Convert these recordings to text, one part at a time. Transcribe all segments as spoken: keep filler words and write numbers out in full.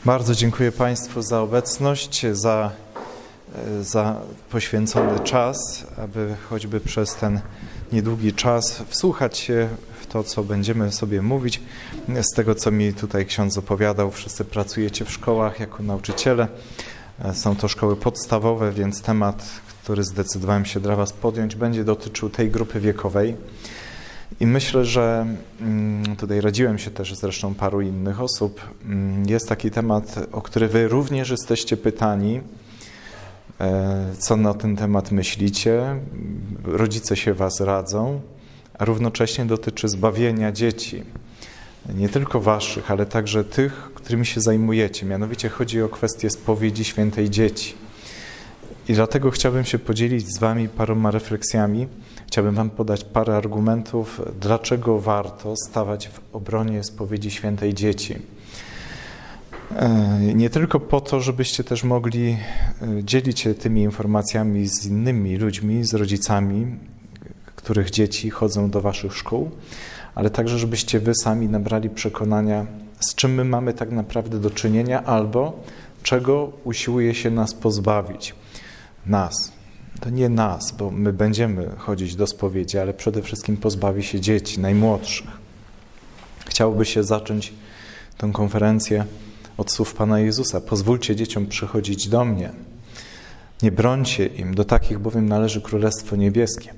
Bardzo dziękuję Państwu za obecność, za, za poświęcony czas, aby choćby przez ten niedługi czas wsłuchać się w to, co będziemy sobie mówić. Z tego, co mi tutaj ksiądz opowiadał, wszyscy pracujecie w szkołach jako nauczyciele. Są to szkoły podstawowe, więc temat, który zdecydowałem się dla Was podjąć, będzie dotyczył tej grupy wiekowej. I myślę, że tutaj radziłem się też zresztą paru innych osób. Jest taki temat, o który Wy również jesteście pytani. Co na ten temat myślicie? Rodzice się Was radzą, a równocześnie dotyczy zbawienia dzieci. Nie tylko Waszych, ale także tych, którymi się zajmujecie. Mianowicie chodzi o kwestię spowiedzi świętej dzieci. I dlatego chciałbym się podzielić z Wami paroma refleksjami. Chciałbym Wam podać parę argumentów, dlaczego warto stawać w obronie spowiedzi świętej dzieci. Nie tylko po to, żebyście też mogli dzielić się tymi informacjami z innymi ludźmi, z rodzicami, których dzieci chodzą do Waszych szkół, ale także, żebyście Wy sami nabrali przekonania, z czym my mamy tak naprawdę do czynienia, albo czego usiłuje się nas pozbawić. Nas. To nie nas, bo my będziemy chodzić do spowiedzi, ale przede wszystkim pozbawi się dzieci, najmłodszych. Chciałoby się zacząć tę konferencję od słów Pana Jezusa. Pozwólcie dzieciom przychodzić do mnie. Nie brońcie im, do takich bowiem należy Królestwo Niebieskie.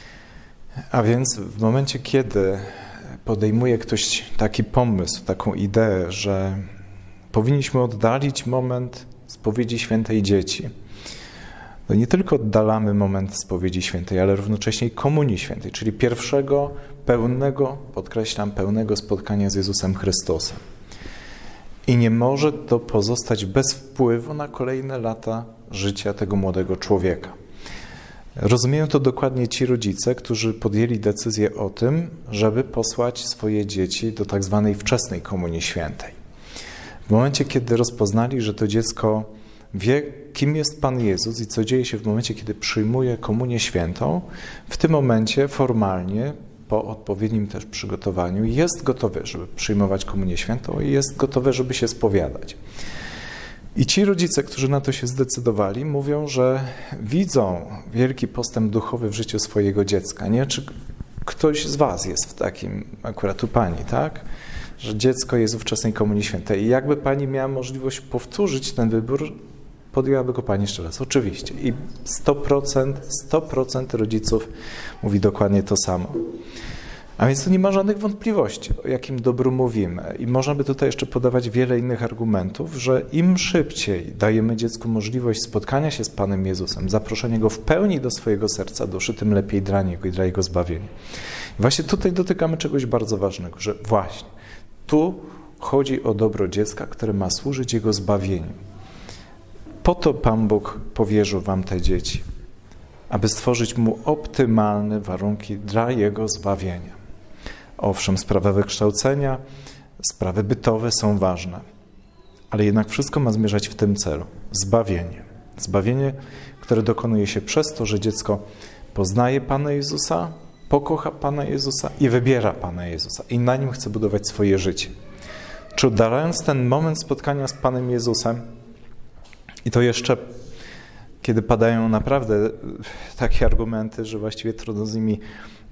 A więc w momencie, kiedy podejmuje ktoś taki pomysł, taką ideę, że powinniśmy oddalić moment spowiedzi świętej dzieci, to nie tylko oddalamy moment spowiedzi świętej, ale równocześnie komunii świętej, czyli pierwszego pełnego, podkreślam, pełnego spotkania z Jezusem Chrystusem. I nie może to pozostać bez wpływu na kolejne lata życia tego młodego człowieka. Rozumieją to dokładnie ci rodzice, którzy podjęli decyzję o tym, żeby posłać swoje dzieci do tak zwanej wczesnej komunii świętej. W momencie, kiedy rozpoznali, że to dziecko wie, kim jest Pan Jezus i co dzieje się w momencie, kiedy przyjmuje komunię świętą, w tym momencie formalnie, po odpowiednim też przygotowaniu, jest gotowe, żeby przyjmować komunię świętą i jest gotowe, żeby się spowiadać. I ci rodzice, którzy na to się zdecydowali, mówią, że widzą wielki postęp duchowy w życiu swojego dziecka. Nie? Czy ktoś z Was jest w takim, akurat u Pani, tak? Że dziecko jest w wczesnej komunii świętej. I jakby Pani miała możliwość powtórzyć ten wybór, podjęłaby go Pani jeszcze raz. Oczywiście. I sto procent, sto procent rodziców mówi dokładnie to samo. A więc tu nie ma żadnych wątpliwości, o jakim dobru mówimy. I można by tutaj jeszcze podawać wiele innych argumentów, że im szybciej dajemy dziecku możliwość spotkania się z Panem Jezusem, zaproszenia Go w pełni do swojego serca duszy, tym lepiej dla Niego i dla Jego zbawienia. I właśnie tutaj dotykamy czegoś bardzo ważnego, że właśnie tu chodzi o dobro dziecka, które ma służyć Jego zbawieniu. Po to Pan Bóg powierzył Wam te dzieci, aby stworzyć Mu optymalne warunki dla Jego zbawienia. Owszem, sprawy wykształcenia, sprawy bytowe są ważne, ale jednak wszystko ma zmierzać w tym celu. Zbawienie. Zbawienie, które dokonuje się przez to, że dziecko poznaje Pana Jezusa, pokocha Pana Jezusa i wybiera Pana Jezusa i na Nim chce budować swoje życie. Czy oddalając ten moment spotkania z Panem Jezusem, i to jeszcze, kiedy padają naprawdę takie argumenty, że właściwie trudno z nimi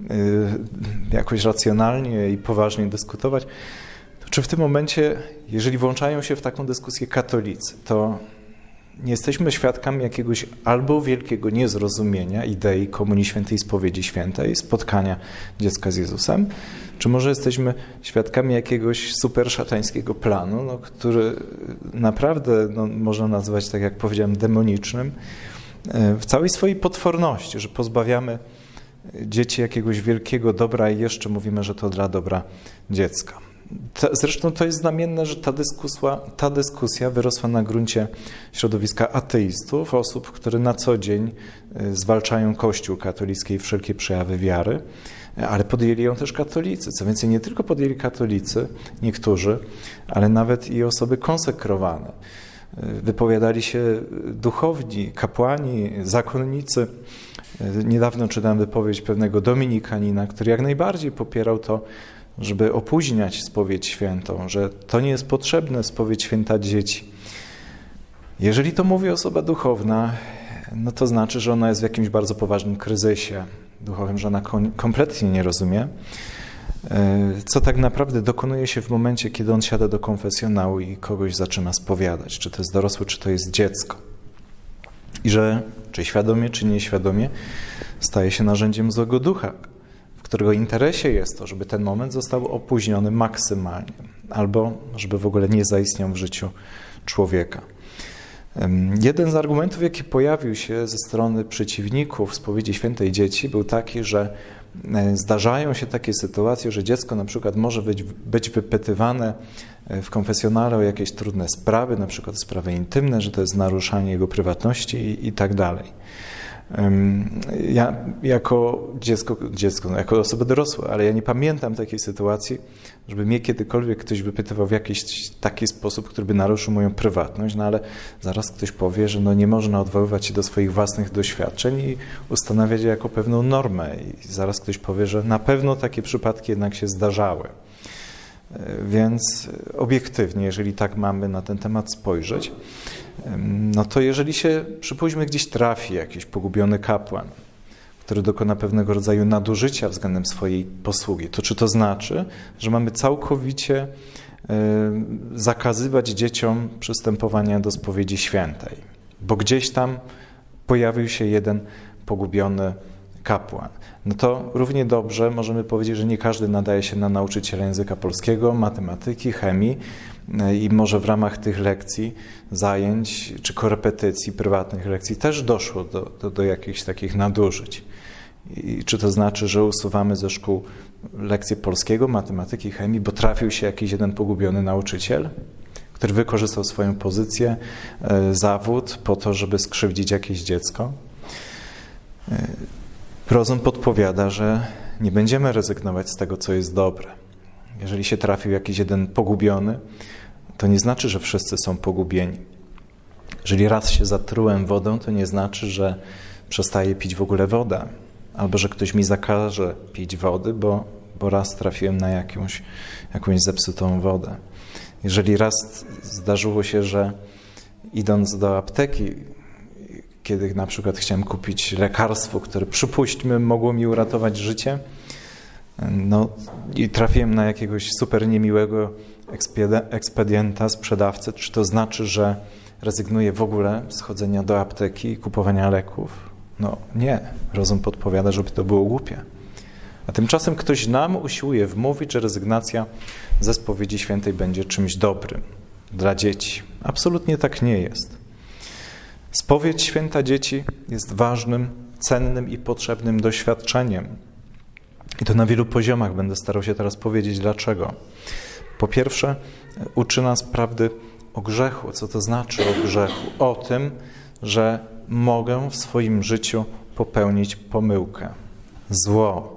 jakoś racjonalnie i poważnie dyskutować, to czy w tym momencie, jeżeli włączają się w taką dyskusję katolicy, to nie jesteśmy świadkami jakiegoś albo wielkiego niezrozumienia idei Komunii Świętej, spowiedzi świętej, spotkania dziecka z Jezusem, czy może jesteśmy świadkami jakiegoś super szatańskiego planu, no, który naprawdę no, można nazwać, tak jak powiedziałem, demonicznym, w całej swojej potworności, że pozbawiamy dzieci jakiegoś wielkiego dobra i jeszcze mówimy, że to dla dobra dziecka. Zresztą to jest znamienne, że ta dyskusja, ta dyskusja wyrosła na gruncie środowiska ateistów, osób, które na co dzień zwalczają Kościół katolicki i wszelkie przejawy wiary, ale podjęli ją też katolicy. Co więcej, nie tylko podjęli katolicy, niektórzy, ale nawet i osoby konsekrowane. Wypowiadali się duchowni, kapłani, zakonnicy. Niedawno czytałem wypowiedź pewnego dominikanina, który jak najbardziej popierał to, żeby opóźniać spowiedź świętą, że to nie jest potrzebne, spowiedź święta dzieci. Jeżeli to mówi osoba duchowna, no to znaczy, że ona jest w jakimś bardzo poważnym kryzysie duchowym, że ona kompletnie nie rozumie, co tak naprawdę dokonuje się w momencie, kiedy on siada do konfesjonału i kogoś zaczyna spowiadać, czy to jest dorosły, czy to jest dziecko. I że, czy świadomie, czy nieświadomie, staje się narzędziem złego ducha, w którego interesie jest to, żeby ten moment został opóźniony maksymalnie, albo żeby w ogóle nie zaistniał w życiu człowieka. Jeden z argumentów, jaki pojawił się ze strony przeciwników spowiedzi świętej dzieci, był taki, że zdarzają się takie sytuacje, że dziecko na przykład może być, być wypytywane w konfesjonale o jakieś trudne sprawy, na przykład sprawy intymne, że to jest naruszanie jego prywatności i, i tak dalej. Ja jako dziecko, dziecko no jako osoba dorosła, ale ja nie pamiętam takiej sytuacji, żeby mnie kiedykolwiek ktoś wypytywał w jakiś taki sposób, który by naruszył moją prywatność, no ale zaraz ktoś powie, że no nie można odwoływać się do swoich własnych doświadczeń i ustanawiać je jako pewną normę. I zaraz ktoś powie, że na pewno takie przypadki jednak się zdarzały. Więc obiektywnie, jeżeli tak mamy na ten temat spojrzeć, no to jeżeli się, przypuśćmy, gdzieś trafi jakiś pogubiony kapłan, który dokona pewnego rodzaju nadużycia względem swojej posługi, to czy to znaczy, że mamy całkowicie zakazywać dzieciom przystępowania do spowiedzi świętej? Bo gdzieś tam pojawił się jeden pogubiony kapłan. No to równie dobrze możemy powiedzieć, że nie każdy nadaje się na nauczyciela języka polskiego, matematyki, chemii i może w ramach tych lekcji, zajęć czy korepetycji, prywatnych lekcji też doszło do, do, do jakichś takich nadużyć. I czy to znaczy, że usuwamy ze szkół lekcje polskiego, matematyki, chemii, bo trafił się jakiś jeden pogubiony nauczyciel, który wykorzystał swoją pozycję, zawód po to, żeby skrzywdzić jakieś dziecko? Rozum podpowiada, że nie będziemy rezygnować z tego, co jest dobre. Jeżeli się trafił jakiś jeden pogubiony, to nie znaczy, że wszyscy są pogubieni. Jeżeli raz się zatrułem wodą, to nie znaczy, że przestaję pić w ogóle wodę. Albo że ktoś mi zakaże pić wody, bo, bo raz trafiłem na jakąś, jakąś zepsutą wodę. Jeżeli raz zdarzyło się, że idąc do apteki, kiedy na przykład chciałem kupić lekarstwo, które przypuśćmy mogło mi uratować życie, no i trafiłem na jakiegoś super niemiłego ekspedienta, sprzedawcę, czy to znaczy, że rezygnuję w ogóle z chodzenia do apteki i kupowania leków? No nie. Rozum podpowiada, żeby to było głupie. A tymczasem ktoś nam usiłuje wmówić, że rezygnacja ze spowiedzi świętej będzie czymś dobrym dla dzieci. Absolutnie tak nie jest. Spowiedź święta dzieci jest ważnym, cennym i potrzebnym doświadczeniem. I to na wielu poziomach. Będę starał się teraz powiedzieć dlaczego. Po pierwsze, uczy nas prawdy o grzechu. Co to znaczy o grzechu? O tym, że mogę w swoim życiu popełnić pomyłkę, zło.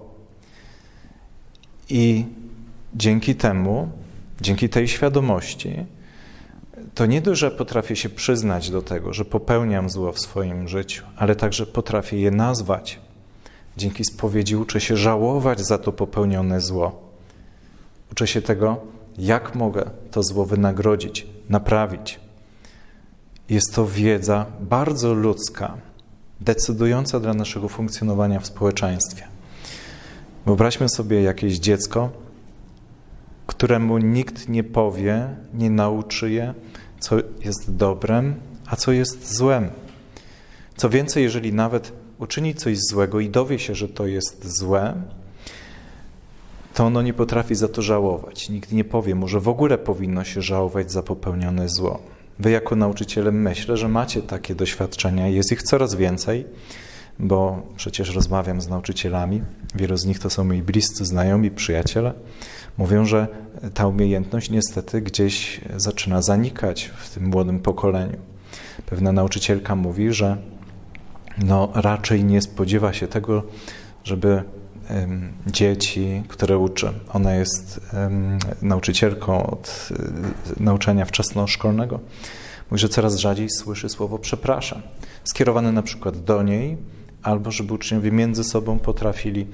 I dzięki temu, dzięki tej świadomości, to nie dość, że potrafię się przyznać do tego, że popełniam zło w swoim życiu, ale także potrafię je nazwać. Dzięki spowiedzi uczę się żałować za to popełnione zło. Uczę się tego, jak mogę to zło wynagrodzić, naprawić. Jest to wiedza bardzo ludzka, decydująca dla naszego funkcjonowania w społeczeństwie. Wyobraźmy sobie jakieś dziecko, któremu nikt nie powie, nie nauczy je, co jest dobrem, a co jest złem. Co więcej, jeżeli nawet uczyni coś złego i dowie się, że to jest złe, to ono nie potrafi za to żałować. Nikt nie powie mu, że w ogóle powinno się żałować za popełnione zło. Wy jako nauczyciele myślę, że macie takie doświadczenia i jest ich coraz więcej, bo przecież rozmawiam z nauczycielami, wielu z nich to są moi bliscy znajomi, przyjaciele. Mówią, że ta umiejętność niestety gdzieś zaczyna zanikać w tym młodym pokoleniu. Pewna nauczycielka mówi, że no raczej nie spodziewa się tego, żeby um, dzieci, które uczy, ona jest um, nauczycielką od um, nauczania wczesnoszkolnego, mówi, że coraz rzadziej słyszy słowo przepraszam, skierowane na przykład do niej, albo żeby uczniowie między sobą potrafili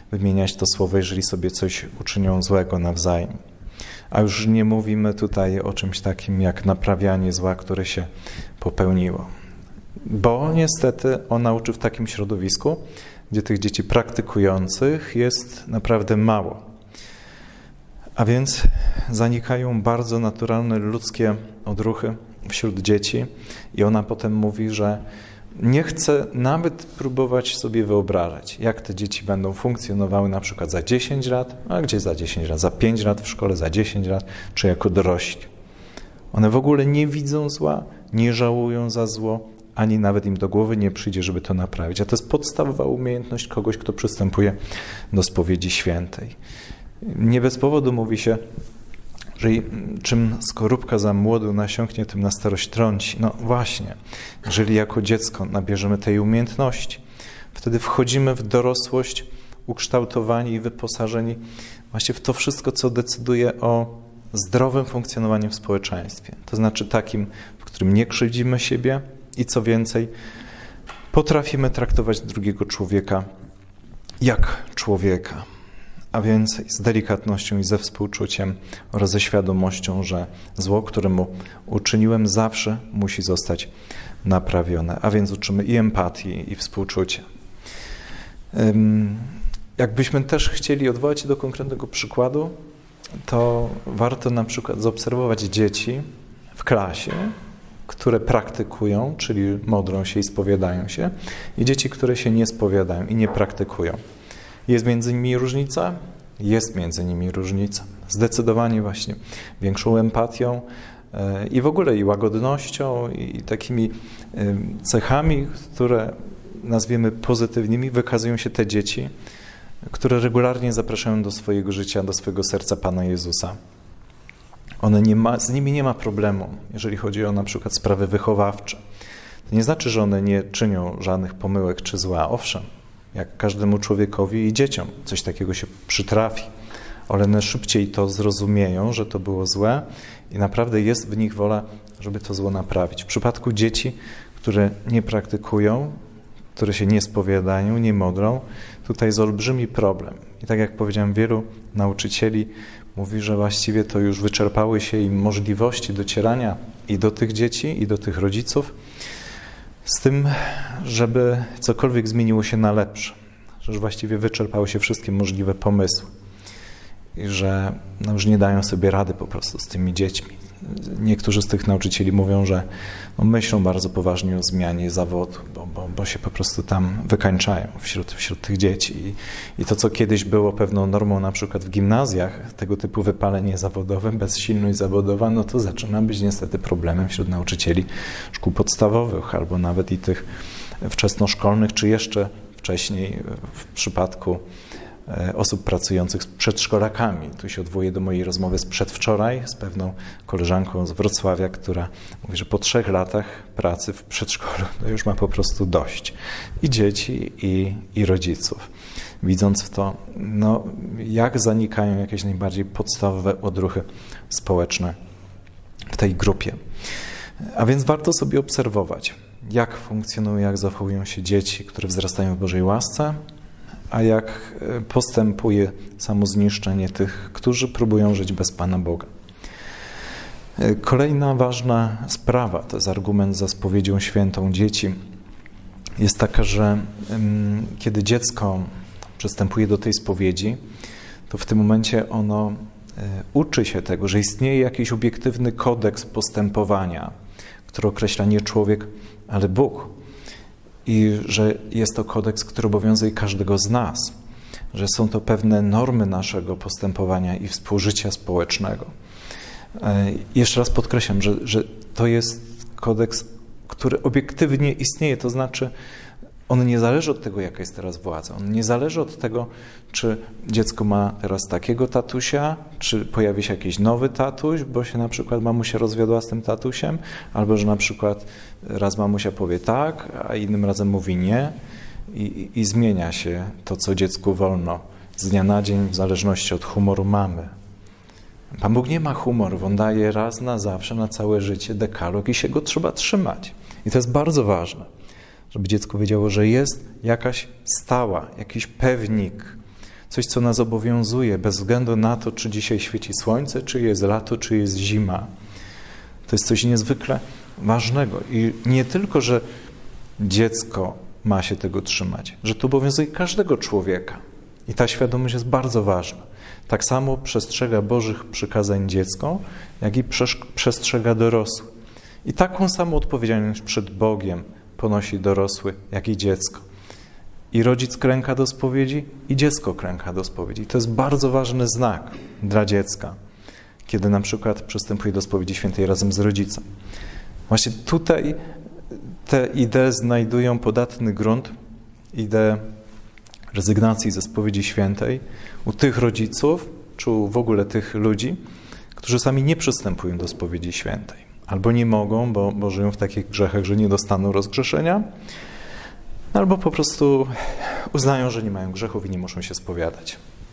wymieniać to słowo, jeżeli sobie coś uczynią złego nawzajem. A już nie mówimy tutaj o czymś takim jak naprawianie zła, które się popełniło. Bo niestety ona uczy w takim środowisku, gdzie tych dzieci praktykujących jest naprawdę mało. A więc zanikają bardzo naturalne ludzkie odruchy wśród dzieci i ona potem mówi, że nie chce nawet próbować sobie wyobrażać, jak te dzieci będą funkcjonowały na przykład za dziesięć lat, a gdzie za dziesięć lat, za pięć lat w szkole, za dziesięć lat, czy jako dorośli. One w ogóle nie widzą zła, nie żałują za zło, ani nawet im do głowy nie przyjdzie, żeby to naprawić. A to jest podstawowa umiejętność kogoś, kto przystępuje do spowiedzi świętej. Nie bez powodu mówi się, że czym skorupka za młodu nasiąknie, tym na starość trąci. No właśnie, jeżeli jako dziecko nabierzemy tej umiejętności, wtedy wchodzimy w dorosłość ukształtowani i wyposażeni właśnie w to wszystko, co decyduje o zdrowym funkcjonowaniu w społeczeństwie. To znaczy takim, w którym nie krzywdzimy siebie i co więcej, potrafimy traktować drugiego człowieka jak człowieka. A więc z delikatnością i ze współczuciem oraz ze świadomością, że zło, które mu uczyniłem, zawsze musi zostać naprawione. A więc uczymy i empatii, i współczucia. Jakbyśmy też chcieli odwołać się do konkretnego przykładu, to warto na przykład zaobserwować dzieci w klasie, które praktykują, czyli modlą się i spowiadają się, i dzieci, które się nie spowiadają i nie praktykują. Jest między nimi różnica? Jest między nimi różnica. Zdecydowanie właśnie większą empatią i w ogóle i łagodnością i takimi cechami, które nazwiemy pozytywnymi, wykazują się te dzieci, które regularnie zapraszają do swojego życia, do swojego serca Pana Jezusa. One nie ma, z nimi nie ma problemu, jeżeli chodzi o na przykład sprawy wychowawcze. To nie znaczy, że one nie czynią żadnych pomyłek czy zła. Owszem, jak każdemu człowiekowi i dzieciom coś takiego się przytrafi, ale one szybciej to zrozumieją, że to było złe i naprawdę jest w nich wola, żeby to zło naprawić. W przypadku dzieci, które nie praktykują, które się nie spowiadają, nie modlą, tutaj jest olbrzymi problem. I tak jak powiedziałem, wielu nauczycieli mówi, że właściwie to już wyczerpały się im możliwości docierania i do tych dzieci, i do tych rodziców, z tym, żeby cokolwiek zmieniło się na lepsze, że już właściwie wyczerpały się wszystkie możliwe pomysły i że no już nie dają sobie rady po prostu z tymi dziećmi. Niektórzy z tych nauczycieli mówią, że no myślą bardzo poważnie o zmianie zawodu, bo, bo, bo się po prostu tam wykańczają wśród, wśród tych dzieci. I, I to, co kiedyś było pewną normą na przykład w gimnazjach, tego typu wypalenie zawodowe, bezsilność zawodowa, no to zaczyna być niestety problemem wśród nauczycieli szkół podstawowych albo nawet i tych wczesnoszkolnych, czy jeszcze wcześniej w przypadku osób pracujących z przedszkolakami. Tu się odwołuję do mojej rozmowy z przedwczoraj z pewną koleżanką z Wrocławia, która mówi, że po trzech latach pracy w przedszkolu to już ma po prostu dość. I dzieci, i, i rodziców. Widząc w to, no, jak zanikają jakieś najbardziej podstawowe odruchy społeczne w tej grupie. A więc warto sobie obserwować, jak funkcjonują, jak zachowują się dzieci, które wzrastają w Bożej łasce, a jak postępuje samo zniszczenie tych, którzy próbują żyć bez Pana Boga. Kolejna ważna sprawa, to jest argument za spowiedzią świętą dzieci, jest taka, że um, kiedy dziecko przystępuje do tej spowiedzi, to w tym momencie ono um, uczy się tego, że istnieje jakiś obiektywny kodeks postępowania, który określa nie człowiek, ale Bóg. I że jest to kodeks, który obowiązuje każdego z nas, że są to pewne normy naszego postępowania i współżycia społecznego. Jeszcze raz podkreślam, że, że to jest kodeks, który obiektywnie istnieje, to znaczy on nie zależy od tego, jaka jest teraz władza, on nie zależy od tego, czy dziecko ma teraz takiego tatusia, czy pojawi się jakiś nowy tatuś, bo się na przykład mamusia rozwiodła z tym tatusiem, albo że na przykład raz mamusia powie tak, a innym razem mówi nie i, i zmienia się to, co dziecku wolno z dnia na dzień w zależności od humoru mamy. Pan Bóg nie ma humoru, On daje raz na zawsze, na całe życie dekalog i się go trzeba trzymać. I to jest bardzo ważne, żeby dziecko wiedziało, że jest jakaś stała, jakiś pewnik, Coś, co nas obowiązuje, bez względu na to, czy dzisiaj świeci słońce, czy jest lato, czy jest zima. To jest coś niezwykle ważnego. I nie tylko, że dziecko ma się tego trzymać, że to obowiązuje każdego człowieka. I ta świadomość jest bardzo ważna. Tak samo przestrzega Bożych przykazań dziecko, jak i przestrzega dorosły. I taką samą odpowiedzialność przed Bogiem ponosi dorosły, jak i dziecko. I rodzic klęka do spowiedzi, i dziecko klęka do spowiedzi. I to jest bardzo ważny znak dla dziecka, kiedy na przykład przystępuje do spowiedzi świętej razem z rodzicem. Właśnie tutaj te idee znajdują podatny grunt, idee rezygnacji ze spowiedzi świętej u tych rodziców, czy w ogóle tych ludzi, którzy sami nie przystępują do spowiedzi świętej. Albo nie mogą, bo, bo żyją w takich grzechach, że nie dostaną rozgrzeszenia, albo po prostu uznają, że nie mają grzechów i nie muszą się spowiadać.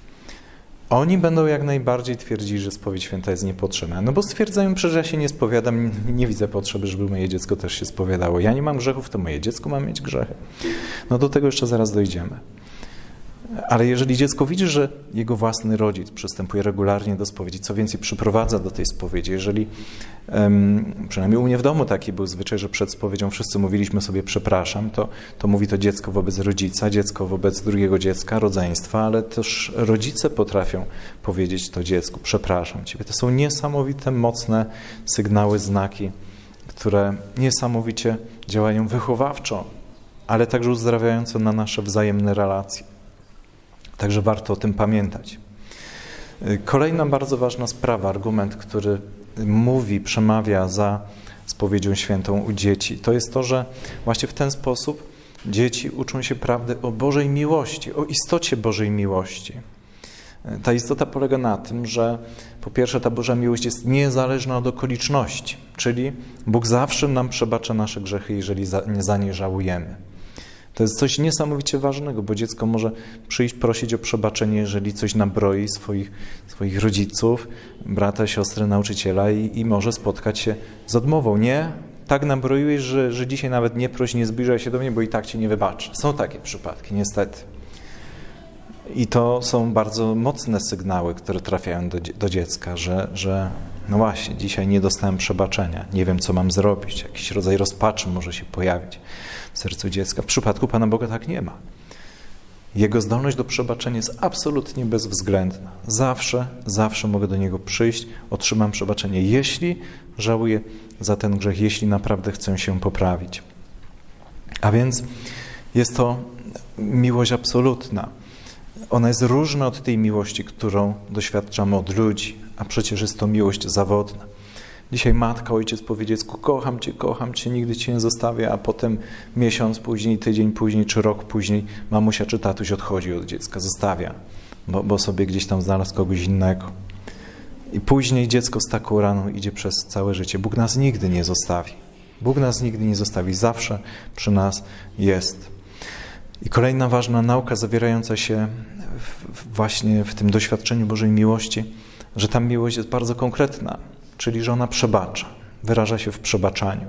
Oni będą jak najbardziej twierdzili, że spowiedź święta jest niepotrzebna. No bo stwierdzają, że ja się nie spowiadam, nie widzę potrzeby, żeby moje dziecko też się spowiadało. Ja nie mam grzechów, to moje dziecko ma mieć grzechy. No do tego jeszcze zaraz dojdziemy. Ale jeżeli dziecko widzi, że jego własny rodzic przystępuje regularnie do spowiedzi, co więcej przyprowadza do tej spowiedzi, jeżeli um, przynajmniej u mnie w domu taki był zwyczaj, że przed spowiedzią wszyscy mówiliśmy sobie przepraszam, to, to mówi to dziecko wobec rodzica, dziecko wobec drugiego dziecka, rodzeństwa, ale też rodzice potrafią powiedzieć to dziecku przepraszam Ciebie. To są niesamowite, mocne sygnały, znaki, które niesamowicie działają wychowawczo, ale także uzdrawiająco na nasze wzajemne relacje. Także warto o tym pamiętać. Kolejna bardzo ważna sprawa, argument, który mówi, przemawia za spowiedzią świętą u dzieci, to jest to, że właśnie w ten sposób dzieci uczą się prawdy o Bożej miłości, o istocie Bożej miłości. Ta istota polega na tym, że po pierwsze ta Boża miłość jest niezależna od okoliczności, czyli Bóg zawsze nam przebacza nasze grzechy, jeżeli za, za nie żałujemy. To jest coś niesamowicie ważnego, bo dziecko może przyjść prosić o przebaczenie, jeżeli coś nabroi swoich, swoich rodziców, brata, siostry, nauczyciela i, i może spotkać się z odmową. Nie, tak nabroiłeś, że, że dzisiaj nawet nie proś, nie zbliżaj się do mnie, bo i tak Cię nie wybaczę. Są takie przypadki, niestety. I to są bardzo mocne sygnały, które trafiają do, do dziecka, że, że no właśnie, dzisiaj nie dostałem przebaczenia, nie wiem, co mam zrobić, jakiś rodzaj rozpaczy może się pojawić w sercu dziecka. W przypadku Pana Boga tak nie ma. Jego zdolność do przebaczenia jest absolutnie bezwzględna. Zawsze, zawsze mogę do Niego przyjść, otrzymam przebaczenie, jeśli żałuję za ten grzech, jeśli naprawdę chcę się poprawić. A więc jest to miłość absolutna. Ona jest różna od tej miłości, którą doświadczamy od ludzi, a przecież jest to miłość zawodna. Dzisiaj matka, ojciec powie dziecku, kocham Cię, kocham Cię, nigdy Cię nie zostawię, a potem miesiąc później, tydzień później, czy rok później mamusia czy tatuś odchodzi od dziecka, zostawia, bo, bo sobie gdzieś tam znalazł kogoś innego. I później dziecko z taką raną idzie przez całe życie. Bóg nas nigdy nie zostawi. Bóg nas nigdy nie zostawi, zawsze przy nas jest. I kolejna ważna nauka zawierająca się w, właśnie w tym doświadczeniu Bożej miłości, że ta miłość jest bardzo konkretna, czyli że ona przebacza, wyraża się w przebaczaniu.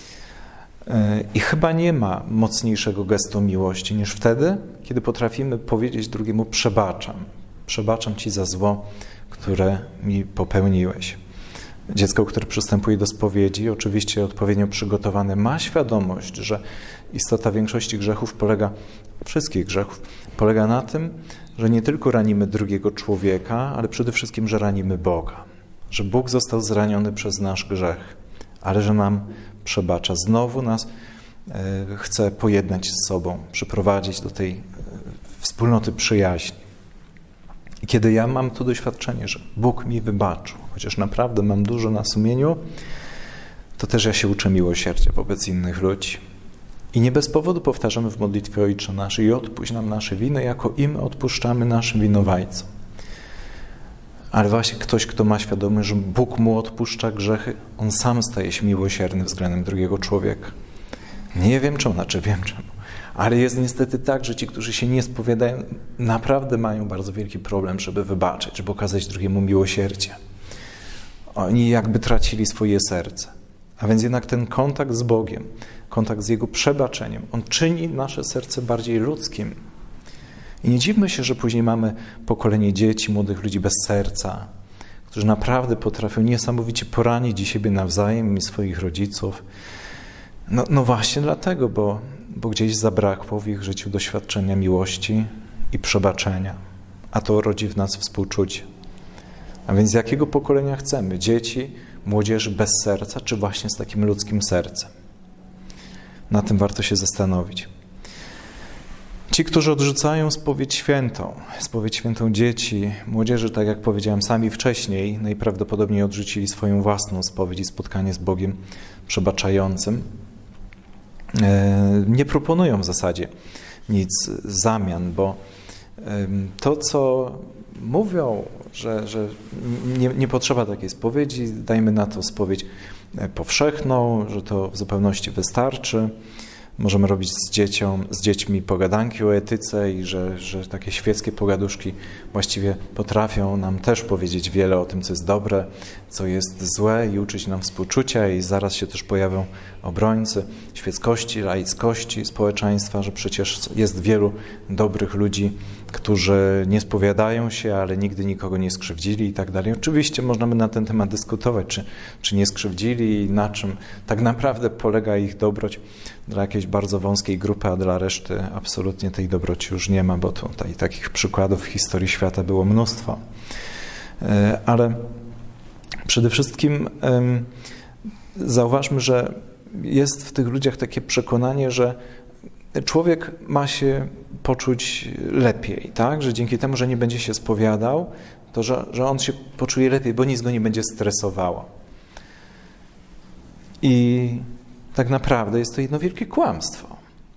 I chyba nie ma mocniejszego gestu miłości niż wtedy, kiedy potrafimy powiedzieć drugiemu przebaczam. Przebaczam Ci za zło, które mi popełniłeś. Dziecko, które przystępuje do spowiedzi, oczywiście odpowiednio przygotowane, ma świadomość, że istota większości grzechów polega, wszystkich grzechów, polega na tym, że nie tylko ranimy drugiego człowieka, ale przede wszystkim, że ranimy Boga. Że Bóg został zraniony przez nasz grzech, ale że nam przebacza. Znowu nas e, chce pojednać z sobą, przyprowadzić do tej e, wspólnoty przyjaźni. I kiedy ja mam to doświadczenie, że Bóg mi wybaczył, chociaż naprawdę mam dużo na sumieniu, to też ja się uczę miłosierdzia wobec innych ludzi. I nie bez powodu powtarzamy w modlitwie Ojcze nasz i odpuść nam nasze winy, jako i my odpuszczamy naszym winowajcom. Ale właśnie ktoś, kto ma świadomość, że Bóg mu odpuszcza grzechy, on sam staje się miłosierny względem drugiego człowieka. Nie wiem czemu, znaczy wiem czemu. Ale jest niestety tak, że ci, którzy się nie spowiadają, naprawdę mają bardzo wielki problem, żeby wybaczyć, żeby okazać drugiemu miłosierdzie. Oni jakby tracili swoje serce. A więc jednak ten kontakt z Bogiem, kontakt z Jego przebaczeniem, on czyni nasze serce bardziej ludzkim. I nie dziwmy się, że później mamy pokolenie dzieci, młodych ludzi bez serca, którzy naprawdę potrafią niesamowicie poranić i siebie nawzajem i swoich rodziców. No, no właśnie dlatego, bo, bo gdzieś zabrakło w ich życiu doświadczenia miłości i przebaczenia, a to rodzi w nas współczucie. A więc z jakiego pokolenia chcemy? Dzieci, młodzieży bez serca, czy właśnie z takim ludzkim sercem? Na tym warto się zastanowić. Ci, którzy odrzucają spowiedź świętą, spowiedź świętą dzieci, młodzieży, tak jak powiedziałem, sami wcześniej najprawdopodobniej odrzucili swoją własną spowiedź i spotkanie z Bogiem przebaczającym, nie proponują w zasadzie nic w zamian, bo to, co mówią, że, że nie, nie potrzeba takiej spowiedzi, dajmy na to spowiedź powszechną, że to w zupełności wystarczy. Możemy robić z, dzieciom, z dziećmi pogadanki o etyce i że, że takie świeckie pogaduszki właściwie potrafią nam też powiedzieć wiele o tym, co jest dobre, co jest złe i uczyć nam współczucia i zaraz się też pojawią obrońcy świeckości, laickości społeczeństwa, że przecież jest wielu dobrych ludzi, którzy nie spowiadają się, ale nigdy nikogo nie skrzywdzili i tak dalej. Oczywiście można by na ten temat dyskutować, czy, czy nie skrzywdzili i na czym tak naprawdę polega ich dobroć dla jakiejś bardzo wąskiej grupy, a dla reszty absolutnie tej dobroci już nie ma, bo tutaj takich przykładów w historii świata było mnóstwo. Ale przede wszystkim zauważmy, że jest w tych ludziach takie przekonanie, że człowiek ma się poczuć lepiej, tak? Że dzięki temu, że nie będzie się spowiadał, to że, że on się poczuje lepiej, bo nic go nie będzie stresowało. I tak naprawdę jest to jedno wielkie kłamstwo.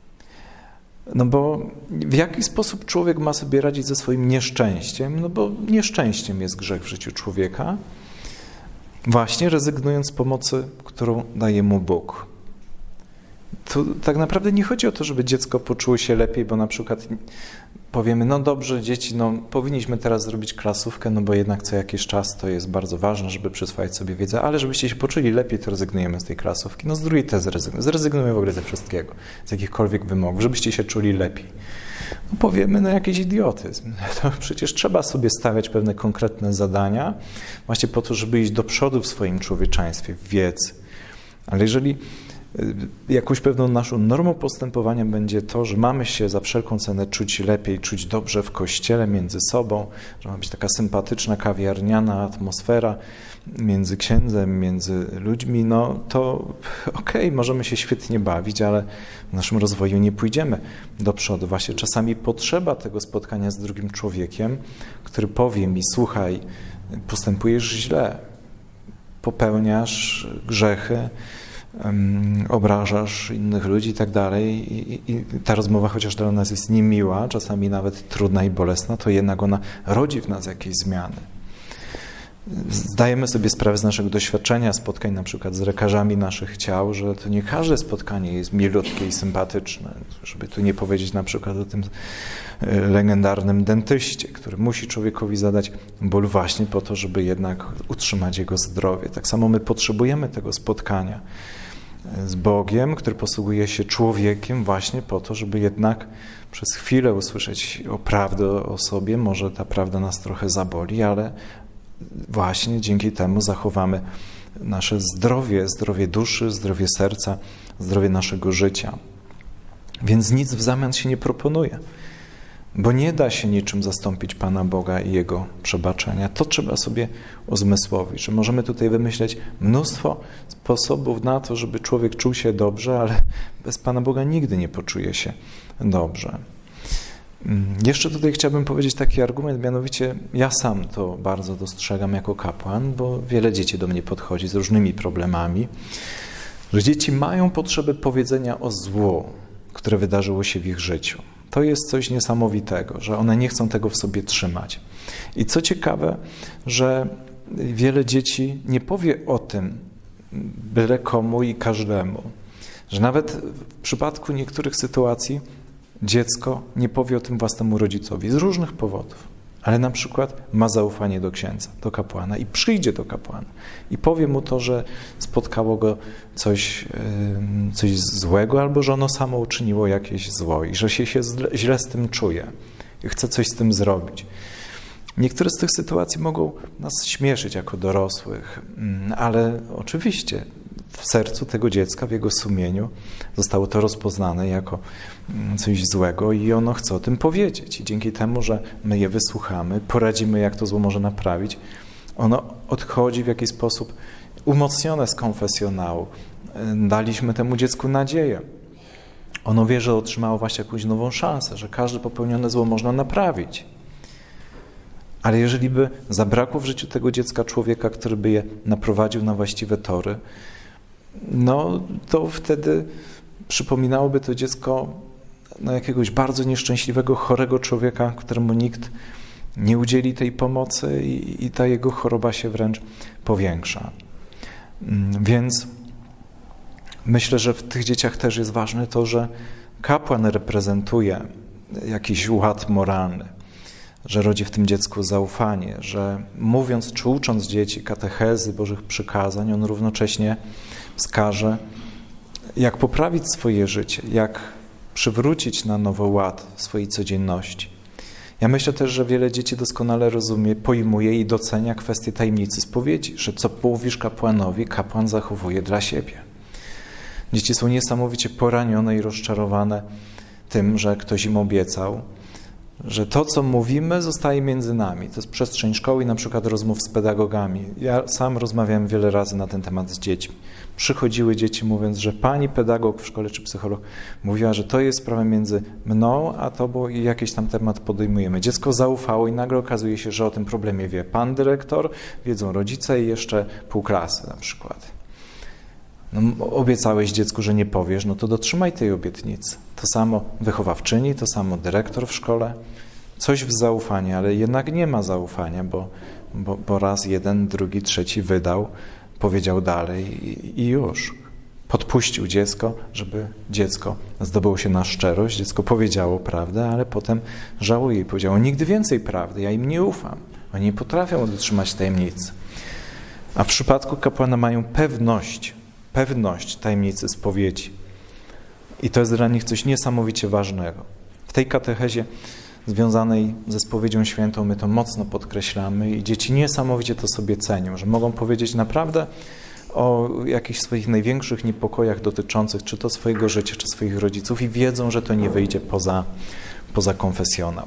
No bo w jaki sposób człowiek ma sobie radzić ze swoim nieszczęściem? No bo nieszczęściem jest grzech w życiu człowieka, właśnie rezygnując z pomocy, którą daje mu Bóg. Tu tak naprawdę nie chodzi o to, żeby dziecko poczuło się lepiej, bo na przykład powiemy, no dobrze, dzieci, no powinniśmy teraz zrobić klasówkę, no bo jednak co jakiś czas to jest bardzo ważne, żeby przyswajać sobie wiedzę, ale żebyście się poczuli lepiej, to rezygnujemy z tej klasówki. No z drugiej też zrezygnujemy. Zrezygnujemy w ogóle ze wszystkiego, z jakichkolwiek wymogów, żebyście się czuli lepiej. No powiemy, no jakiś idiotyzm. To przecież trzeba sobie stawiać pewne konkretne zadania, właśnie po to, żeby iść do przodu w swoim człowieczeństwie, w wiedzy. Ale jeżeli jakąś pewną naszą normą postępowania będzie to, że mamy się za wszelką cenę czuć lepiej, czuć dobrze w kościele między sobą, że ma być taka sympatyczna, kawiarniana atmosfera między księdzem, między ludźmi, no to okej, okay, możemy się świetnie bawić, ale w naszym rozwoju nie pójdziemy do przodu. Właśnie czasami potrzeba tego spotkania z drugim człowiekiem, który powie mi, słuchaj, postępujesz źle, popełniasz grzechy, Um, obrażasz innych ludzi i tak dalej i, i ta rozmowa, chociaż dla nas jest niemiła, czasami nawet trudna i bolesna, to jednak ona rodzi w nas jakieś zmiany. Zdajemy sobie sprawę z naszego doświadczenia spotkań na przykład z lekarzami naszych ciał, że to nie każde spotkanie jest milutkie i sympatyczne. Żeby tu nie powiedzieć na przykład o tym legendarnym dentyście, który musi człowiekowi zadać ból właśnie po to, żeby jednak utrzymać jego zdrowie. Tak samo my potrzebujemy tego spotkania z Bogiem, który posługuje się człowiekiem właśnie po to, żeby jednak przez chwilę usłyszeć o prawdę o sobie. Może ta prawda nas trochę zaboli, ale właśnie dzięki temu zachowamy nasze zdrowie, zdrowie duszy, zdrowie serca, zdrowie naszego życia. Więc nic w zamian się nie proponuje, bo nie da się niczym zastąpić Pana Boga i Jego przebaczenia. To trzeba sobie uzmysłowić, że możemy tutaj wymyśleć mnóstwo sposobów na to, żeby człowiek czuł się dobrze, ale bez Pana Boga nigdy nie poczuje się dobrze. Jeszcze tutaj chciałbym powiedzieć taki argument, mianowicie ja sam to bardzo dostrzegam jako kapłan, bo wiele dzieci do mnie podchodzi z różnymi problemami, że dzieci mają potrzebę powiedzenia o złu, które wydarzyło się w ich życiu. To jest coś niesamowitego, że one nie chcą tego w sobie trzymać. I co ciekawe, że wiele dzieci nie powie o tym byle komu i każdemu, że nawet w przypadku niektórych sytuacji dziecko nie powie o tym własnemu rodzicowi z różnych powodów, ale na przykład ma zaufanie do księdza, do kapłana i przyjdzie do kapłana i powie mu to, że spotkało go coś, coś złego albo że ono samo uczyniło jakieś zło i że się, się źle z tym czuje. i chce coś z tym zrobić. Niektóre z tych sytuacji mogą nas śmieszyć jako dorosłych, ale oczywiście w sercu tego dziecka, w jego sumieniu zostało to rozpoznane jako coś złego i ono chce o tym powiedzieć. I dzięki temu, że my je wysłuchamy, poradzimy, jak to zło może naprawić, ono odchodzi w jakiś sposób umocnione z konfesjonału. Daliśmy temu dziecku nadzieję. Ono wie, że otrzymało właśnie jakąś nową szansę, że każde popełnione zło można naprawić. Ale jeżeli by zabrakło w życiu tego dziecka człowieka, który by je naprowadził na właściwe tory, no to wtedy przypominałoby to dziecko no, jakiegoś bardzo nieszczęśliwego, chorego człowieka, któremu nikt nie udzieli tej pomocy i, i ta jego choroba się wręcz powiększa. Więc myślę, że w tych dzieciach też jest ważne to, że kapłan reprezentuje jakiś ład moralny, że rodzi w tym dziecku zaufanie, że mówiąc czy ucząc dzieci katechezy Bożych przykazań, on równocześnie wskaże, jak poprawić swoje życie, jak przywrócić na nowo ład w swojej codzienności. Ja myślę też, że wiele dzieci doskonale rozumie, pojmuje i docenia kwestię tajemnicy spowiedzi, że co mówisz kapłanowi, kapłan zachowuje dla siebie. Dzieci są niesamowicie poranione i rozczarowane tym, że ktoś im obiecał, że to, co mówimy, zostaje między nami. To jest przestrzeń szkoły i na przykład rozmów z pedagogami. Ja sam rozmawiałem wiele razy na ten temat z dziećmi. Przychodziły dzieci mówiąc, że pani pedagog w szkole czy psycholog mówiła, że to jest sprawa między mną a tobą i jakiś tam temat podejmujemy. Dziecko zaufało i nagle okazuje się, że o tym problemie wie pan dyrektor, wiedzą rodzice i jeszcze pół klasy na przykład. No, obiecałeś dziecku, że nie powiesz, no to dotrzymaj tej obietnicy. To samo wychowawczyni, to samo dyrektor w szkole. Coś w zaufanie, ale jednak nie ma zaufania, bo, bo, bo raz jeden, drugi, trzeci wydał, powiedział dalej i, i już. Podpuścił dziecko, żeby dziecko zdobyło się na szczerość, dziecko powiedziało prawdę, ale potem żałuje i powiedziało, nigdy więcej prawdy, ja im nie ufam. Oni nie potrafią dotrzymać tajemnicy. A w przypadku kapłana mają pewność, pewność tajemnicy spowiedzi. I to jest dla nich coś niesamowicie ważnego. W tej katechezie związanej ze spowiedzią świętą my to mocno podkreślamy i dzieci niesamowicie to sobie cenią, że mogą powiedzieć naprawdę o jakichś swoich największych niepokojach dotyczących czy to swojego życia, czy swoich rodziców i wiedzą, że to nie wyjdzie poza, poza konfesjonał.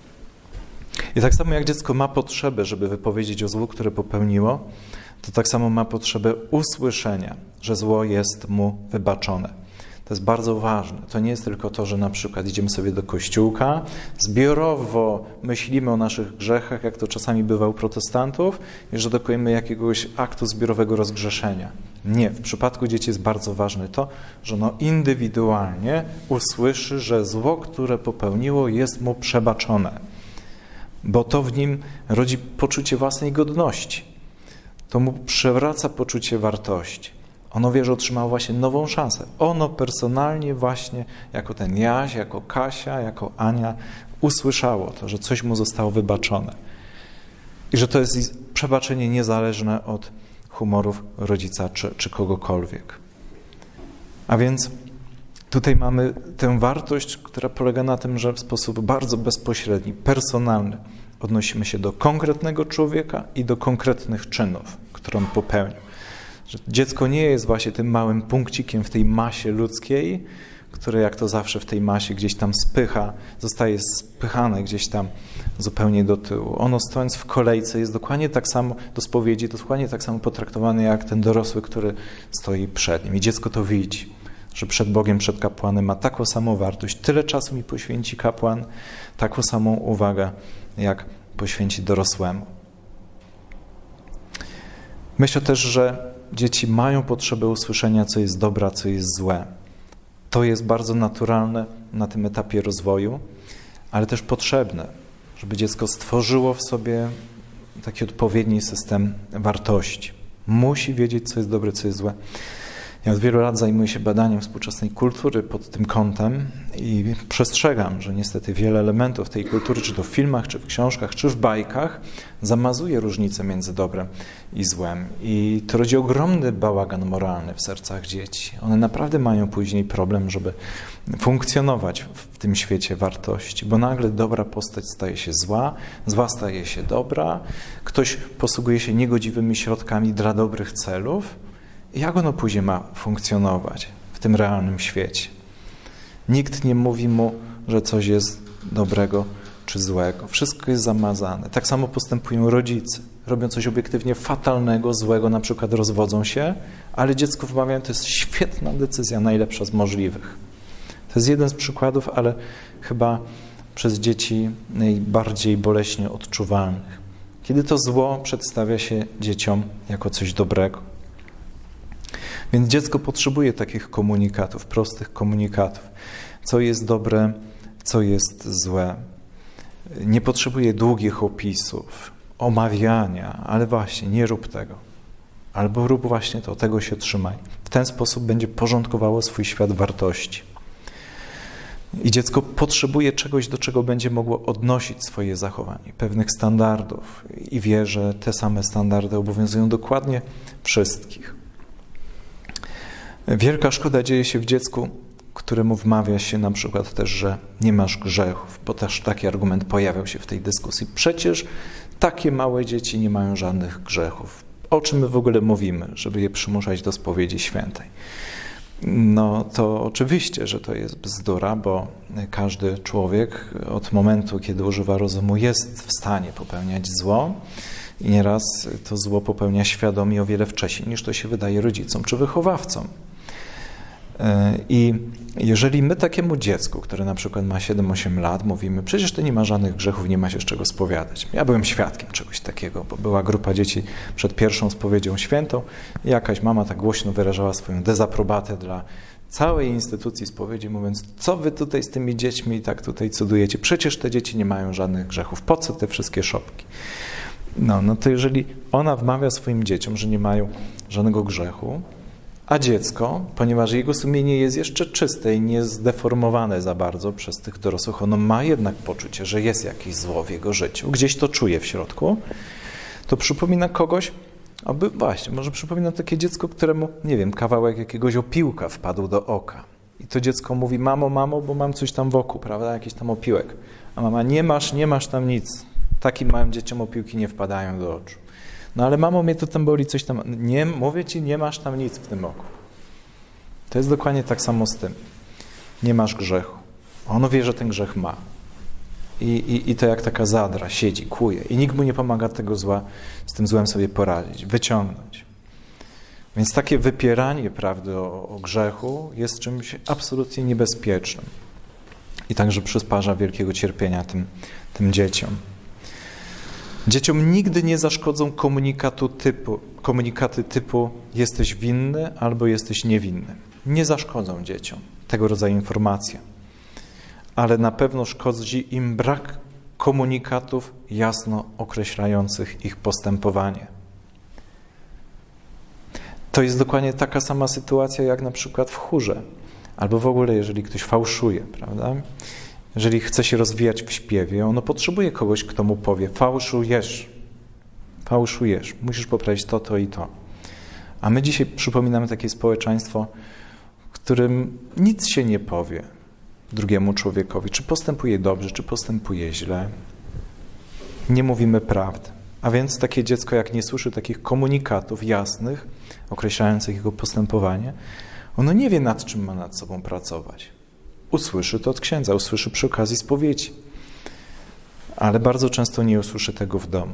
I tak samo jak dziecko ma potrzebę, żeby wypowiedzieć o złu, które popełniło, to tak samo ma potrzebę usłyszenia, że zło jest mu wybaczone. To jest bardzo ważne. To nie jest tylko to, że na przykład idziemy sobie do kościółka, zbiorowo myślimy o naszych grzechach, jak to czasami bywa u protestantów, i że dokonujemy jakiegoś aktu zbiorowego rozgrzeszenia. Nie. W przypadku dzieci jest bardzo ważne to, że ono indywidualnie usłyszy, że zło, które popełniło, jest mu przebaczone. Bo to w nim rodzi poczucie własnej godności. To mu przywraca poczucie wartości. Ono wie, że otrzymało właśnie nową szansę. Ono personalnie właśnie, jako ten Jaś, jako Kasia, jako Ania, usłyszało to, że coś mu zostało wybaczone. I że to jest przebaczenie niezależne od humorów rodzica czy, czy kogokolwiek. A więc tutaj mamy tę wartość, która polega na tym, że w sposób bardzo bezpośredni, personalny odnosimy się do konkretnego człowieka i do konkretnych czynów, które on popełnił. Że dziecko nie jest właśnie tym małym punkcikiem w tej masie ludzkiej, które jak to zawsze w tej masie gdzieś tam spycha, zostaje spychane gdzieś tam zupełnie do tyłu. Ono stojąc w kolejce jest dokładnie tak samo do spowiedzi, dokładnie tak samo potraktowane jak ten dorosły, który stoi przed nim. I dziecko to widzi, że przed Bogiem, przed kapłanem ma taką samą wartość. Tyle czasu mi poświęci kapłan, taką samą uwagę, jak poświęci dorosłemu. Myślę też, że dzieci mają potrzebę usłyszenia, co jest dobre, a co jest złe. To jest bardzo naturalne na tym etapie rozwoju, ale też potrzebne, żeby dziecko stworzyło w sobie taki odpowiedni system wartości. Musi wiedzieć, co jest dobre, co jest złe. Ja od wielu lat zajmuję się badaniem współczesnej kultury pod tym kątem i przestrzegam, że niestety wiele elementów tej kultury, czy to w filmach, czy w książkach, czy w bajkach, zamazuje różnicę między dobrem i złem. I to rodzi ogromny bałagan moralny w sercach dzieci. One naprawdę mają później problem, żeby funkcjonować w tym świecie wartości, bo nagle dobra postać staje się zła, zła staje się dobra, ktoś posługuje się niegodziwymi środkami dla dobrych celów. Jak ono później ma funkcjonować w tym realnym świecie? Nikt nie mówi mu, że coś jest dobrego czy złego. Wszystko jest zamazane. Tak samo postępują rodzice. Robią coś obiektywnie fatalnego, złego, na przykład rozwodzą się, ale dziecku wmawiają, to jest świetna decyzja, najlepsza z możliwych. To jest jeden z przykładów, ale chyba przez dzieci najbardziej boleśnie odczuwalnych. Kiedy to zło przedstawia się dzieciom jako coś dobrego. Więc dziecko potrzebuje takich komunikatów, prostych komunikatów. Co jest dobre, co jest złe. Nie potrzebuje długich opisów, omawiania, ale właśnie nie rób tego. Albo rób właśnie to, tego się trzymaj. W ten sposób będzie porządkowało swój świat wartości. I dziecko potrzebuje czegoś, do czego będzie mogło odnosić swoje zachowanie, pewnych standardów i wie, że te same standardy obowiązują dokładnie wszystkich. Wielka szkoda dzieje się w dziecku, któremu wmawia się na przykład też, że nie masz grzechów, bo też taki argument pojawiał się w tej dyskusji. Przecież takie małe dzieci nie mają żadnych grzechów. O czym my w ogóle mówimy, żeby je przymuszać do spowiedzi świętej? No to oczywiście, że to jest bzdura, bo każdy człowiek od momentu, kiedy używa rozumu, jest w stanie popełniać zło i nieraz to zło popełnia świadomie o wiele wcześniej, niż to się wydaje rodzicom czy wychowawcom. I jeżeli my takiemu dziecku, które na przykład ma siedem osiem lat, mówimy, przecież ty nie ma żadnych grzechów, nie ma się z czego spowiadać. Ja byłem świadkiem czegoś takiego, bo była grupa dzieci przed pierwszą spowiedzią świętą i jakaś mama tak głośno wyrażała swoją dezaprobatę dla całej instytucji spowiedzi, mówiąc, co wy tutaj z tymi dziećmi tak tutaj cudujecie? Przecież te dzieci nie mają żadnych grzechów. Po co te wszystkie szopki? No, no to jeżeli ona wmawia swoim dzieciom, że nie mają żadnego grzechu, a dziecko, ponieważ jego sumienie jest jeszcze czyste i nie zdeformowane za bardzo przez tych dorosłych, ono ma jednak poczucie, że jest jakieś zło w jego życiu, gdzieś to czuje w środku, to przypomina kogoś, aby właśnie, może przypomina takie dziecko, któremu, nie wiem, kawałek jakiegoś opiłka wpadł do oka. I to dziecko mówi, mamo, mamo, bo mam coś tam wokół, prawda, jakiś tam opiłek. A mama, nie masz, nie masz tam nic. Takim małym dzieciom opiłki nie wpadają do oczu. No ale mamo, mnie to tam boli, coś tam... Nie, mówię ci, nie masz tam nic w tym oku. To jest dokładnie tak samo z tym. Nie masz grzechu. Ono wie, że ten grzech ma. I, i, i to jak taka zadra siedzi, kłuje. I nikt mu nie pomaga tego zła, z tym złem sobie poradzić, wyciągnąć. Więc takie wypieranie prawdy o, o grzechu jest czymś absolutnie niebezpiecznym. I także przysparza wielkiego cierpienia tym, tym dzieciom. Dzieciom nigdy nie zaszkodzą komunikatu typu, komunikaty typu jesteś winny albo jesteś niewinny. Nie zaszkodzą dzieciom tego rodzaju informacje. Ale na pewno szkodzi im brak komunikatów jasno określających ich postępowanie. To jest dokładnie taka sama sytuacja jak na przykład w chórze. Albo w ogóle jeżeli ktoś fałszuje, prawda? Jeżeli chce się rozwijać w śpiewie, ono potrzebuje kogoś, kto mu powie, fałszujesz, fałszujesz, musisz poprawić to, to i to. A my dzisiaj przypominamy takie społeczeństwo, w którym nic się nie powie drugiemu człowiekowi, czy postępuje dobrze, czy postępuje źle. Nie mówimy prawdy. A więc takie dziecko, jak nie słyszy takich komunikatów jasnych, określających jego postępowanie, ono nie wie, nad czym ma nad sobą pracować. Usłyszy to od księdza, usłyszy przy okazji spowiedzi. Ale bardzo często nie usłyszy tego w domu.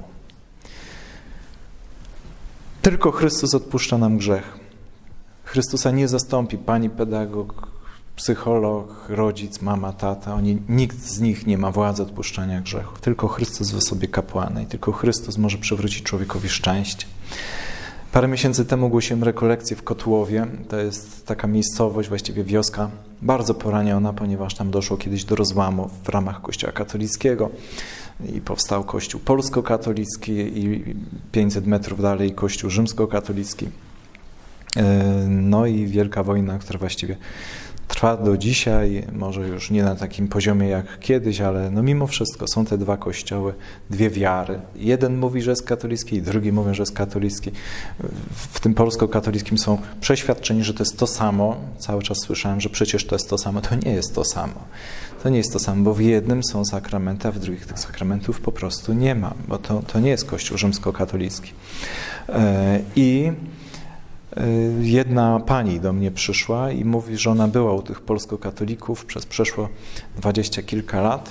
Tylko Chrystus odpuszcza nam grzech. Chrystusa nie zastąpi pani pedagog, psycholog, rodzic, mama, tata. Oni, nikt z nich nie ma władzy odpuszczania grzechów. Tylko Chrystus w osobie kapłana i tylko Chrystus może przywrócić człowiekowi szczęście. Parę miesięcy temu głosiłem rekolekcję w Kotłowie. To jest taka miejscowość, właściwie wioska, bardzo poraniona, ponieważ tam doszło kiedyś do rozłamu w ramach Kościoła katolickiego i powstał Kościół polsko-katolicki i pięćset metrów dalej Kościół rzymskokatolicki. No i wielka wojna, która właściwie trwa do dzisiaj, może już nie na takim poziomie jak kiedyś, ale no mimo wszystko są te dwa kościoły, dwie wiary. Jeden mówi, że jest katolicki, drugi mówi, że jest katolicki. W tym polsko-katolickim są przeświadczeni, że to jest to samo. Cały czas słyszałem, że przecież to jest to samo. To nie jest to samo. To nie jest to samo, bo w jednym są sakramenty, a w drugich tych sakramentów po prostu nie ma, bo to, to nie jest Kościół rzymskokatolicki. I jedna pani do mnie przyszła i mówi, że ona była u tych polskokatolików przez przeszło dwadzieścia kilka lat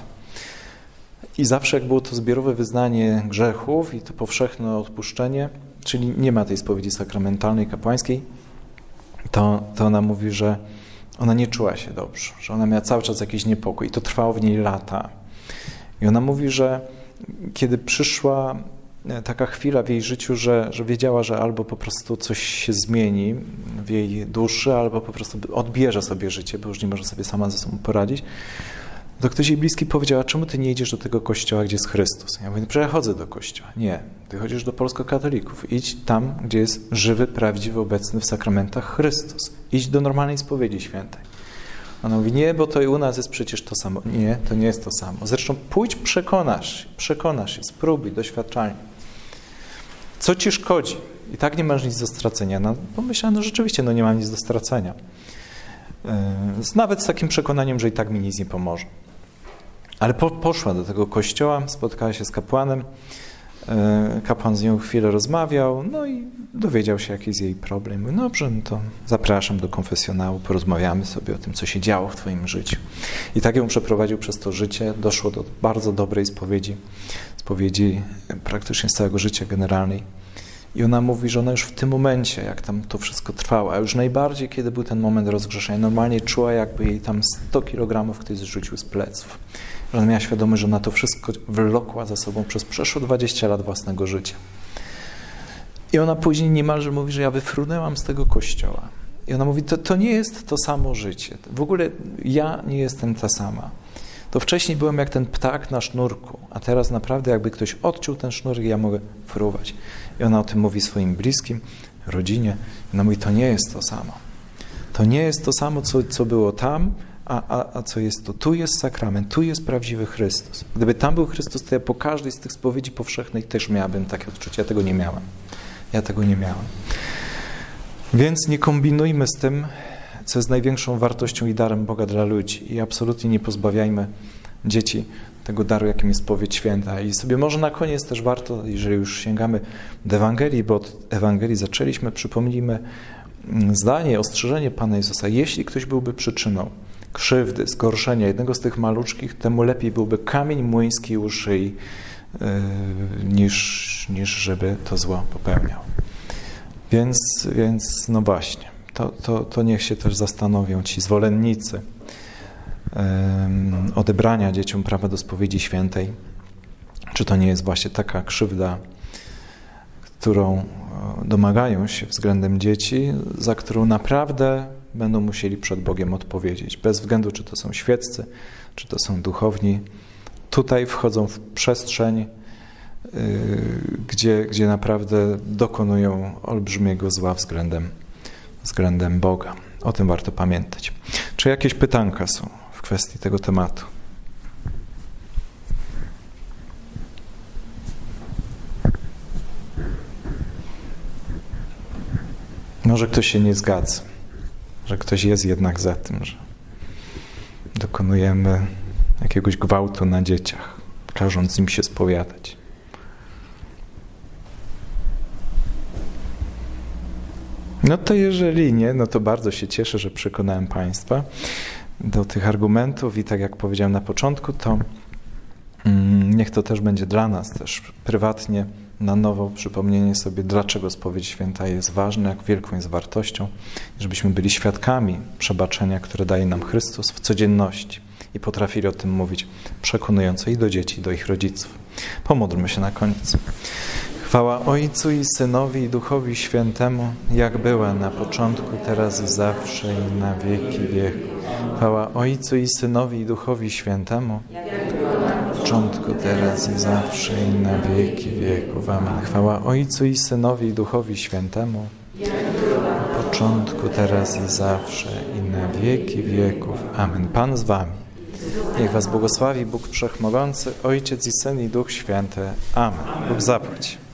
i zawsze jak było to zbiorowe wyznanie grzechów i to powszechne odpuszczenie, czyli nie ma tej spowiedzi sakramentalnej, kapłańskiej, to, to ona mówi, że ona nie czuła się dobrze, że ona miała cały czas jakiś niepokój i to trwało w niej lata. I ona mówi, że kiedy przyszła taka chwila w jej życiu, że, że wiedziała, że albo po prostu coś się zmieni w jej duszy, albo po prostu odbierze sobie życie, bo już nie może sobie sama ze sobą poradzić, to ktoś jej bliski powiedział, a czemu ty nie idziesz do tego kościoła, gdzie jest Chrystus? Ja mówię, no przecież ja chodzę do kościoła. Nie, ty chodzisz do polskokatolików. Idź tam, gdzie jest żywy, prawdziwy, obecny w sakramentach Chrystus. Idź do normalnej spowiedzi świętej. Ona mówi, nie, bo to i u nas jest przecież to samo. Nie, to nie jest to samo. Zresztą pójdź, przekonasz się, przekonasz się, spróbuj, doświadczalnie. Co ci szkodzi? I tak nie masz nic do stracenia. No, pomyślałem, no rzeczywiście, no nie mam nic do stracenia. Yy, nawet z takim przekonaniem, że i tak mi nic nie pomoże. Ale po, poszła do tego kościoła, spotkała się z kapłanem. Yy, kapłan z nią chwilę rozmawiał, no i dowiedział się, jaki jest jej problem. Mówi, dobrze, no to zapraszam do konfesjonału, porozmawiamy sobie o tym, co się działo w twoim życiu. I tak ją przeprowadził przez to życie. Doszło do bardzo dobrej spowiedzi. Spowiedzi praktycznie z całego życia generalnej. I ona mówi, że ona już w tym momencie, jak tam to wszystko trwało, a już najbardziej, kiedy był ten moment rozgrzeszenia, normalnie czuła, jakby jej tam sto kilogramów ktoś zrzucił z pleców. Że ona miała świadomość, że ona to wszystko wlokła za sobą przez przeszło dwadzieścia lat własnego życia. I ona później niemalże mówi, że ja wyfrunęłam z tego kościoła. I ona mówi, to, to nie jest to samo życie. W ogóle ja nie jestem ta sama. To wcześniej byłem jak ten ptak na sznurku, a teraz naprawdę jakby ktoś odciął ten sznurek, ja mogę fruwać. I ona o tym mówi swoim bliskim, rodzinie. Ona mówi, to nie jest to samo. To nie jest to samo, co, co było tam, a, a, a co jest to. Tu jest sakrament, tu jest prawdziwy Chrystus. Gdyby tam był Chrystus, to ja po każdej z tych spowiedzi powszechnych też miałabym takie odczucie. Ja tego nie miałem. Ja tego nie miałem. Więc nie kombinujmy z tym, co jest największą wartością i darem Boga dla ludzi. I absolutnie nie pozbawiajmy dzieci tego daru, jakim jest spowiedź święta. I sobie może na koniec też warto, jeżeli już sięgamy do Ewangelii, bo od Ewangelii zaczęliśmy, przypomnijmy zdanie, ostrzeżenie Pana Jezusa. Jeśli ktoś byłby przyczyną krzywdy, zgorszenia jednego z tych maluczkich, temu lepiej byłby kamień młyński u szyi, yy, niż, niż żeby to zło popełniał. Więc, więc no właśnie, to, to, to niech się też zastanowią ci zwolennicy um, odebrania dzieciom prawa do spowiedzi świętej, czy to nie jest właśnie taka krzywda, którą domagają się względem dzieci, za którą naprawdę będą musieli przed Bogiem odpowiedzieć, bez względu czy to są świeccy, czy to są duchowni. Tutaj wchodzą w przestrzeń, Gdzie, gdzie naprawdę dokonują olbrzymiego zła względem, względem Boga. O tym warto pamiętać. Czy jakieś pytanka są w kwestii tego tematu? Może ktoś się nie zgadza, że ktoś jest jednak za tym, że dokonujemy jakiegoś gwałtu na dzieciach, każąc im się spowiadać. No to jeżeli nie, no to bardzo się cieszę, że przekonałem Państwa do tych argumentów i tak jak powiedziałem na początku, to mm, niech to też będzie dla nas też prywatnie na nowo przypomnienie sobie, dlaczego spowiedź święta jest ważna, jak wielką jest wartością, żebyśmy byli świadkami przebaczenia, które daje nam Chrystus w codzienności i potrafili o tym mówić przekonująco i do dzieci, i do ich rodziców. Pomódlmy się na koniec. Chwała Ojcu i Synowi i Duchowi Świętemu, jak była na początku, teraz i zawsze i na wieki wieków. Chwała Ojcu i Synowi i Duchowi Świętemu, na początku, teraz i zawsze i na wieki wieków. Amen. Chwała Ojcu i Synowi i Duchowi Świętemu, na początku, teraz i zawsze, i na wieki wieków. Amen. Pan z wami. Niech was błogosławi Bóg Wszechmogący, Ojciec i Syn i Duch Święty. Amen. Bóg zapłać.